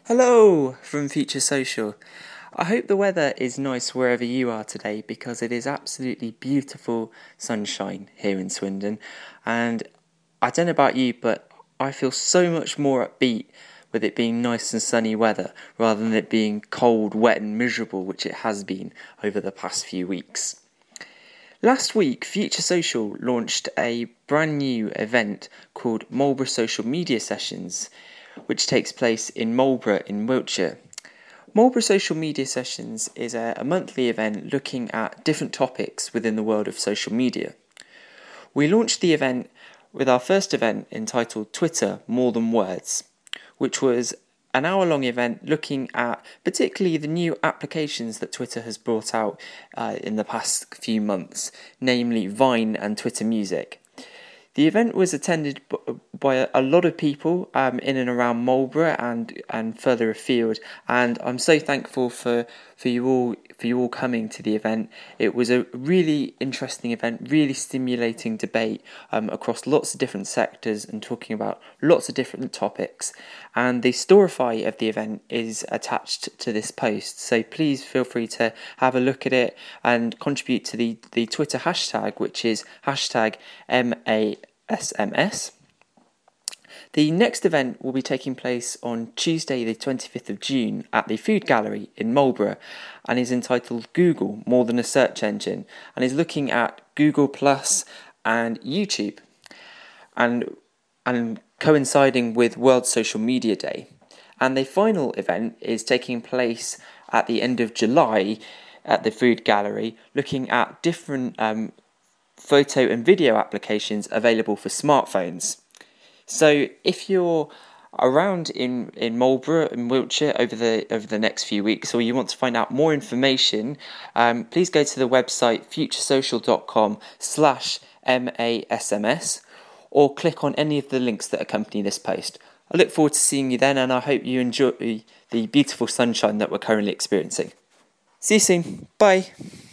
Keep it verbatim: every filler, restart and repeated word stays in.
Hello from Future Social. I hope the weather is nice wherever you are today because it is absolutely beautiful sunshine here in Swindon, and I don't know about you, but I feel so much more upbeat with it being nice and sunny weather rather than it being cold, wet and miserable, which it has been over the past few weeks. Last week, Future Social launched a brand new event called Marlborough Social Media Sessions, which takes place in Marlborough in Wiltshire. Marlborough Social Media Sessions is a, a monthly event looking at different topics within the world of social media. We launched the event with our first event entitled Twitter More Than Words, which was an hour-long event looking at particularly the new applications that Twitter has brought out uh, in the past few months, namely Vine and Twitter Music. The event was attended by a lot of people um, in and around Marlborough and, and further afield, and I'm so thankful for, for you all for you all coming to the event. It was a really interesting event, really stimulating debate um, across lots of different sectors and talking about lots of different topics. And the Storify of the event is attached to this post, so please feel free to have a look at it and contribute to the, the Twitter hashtag, which is hashtag M A S M S. The next event will be taking place on Tuesday the twenty-fifth of June at the Food Gallery in Marlborough and is entitled Google More Than a Search Engine and is looking at Google Plus and YouTube and, and coinciding with World Social Media Day. And the final event is taking place at the end of July at the Food Gallery looking at different um, photo and video applications available for smartphones. So if you're around in, in Marlborough and Wiltshire over the over the next few weeks, or you want to find out more information, um, please go to the website futuresocial.com slash MASMS or click on any of the links that accompany this post. I look forward to seeing you then, and I hope you enjoy the beautiful sunshine that we're currently experiencing. See you soon. Bye.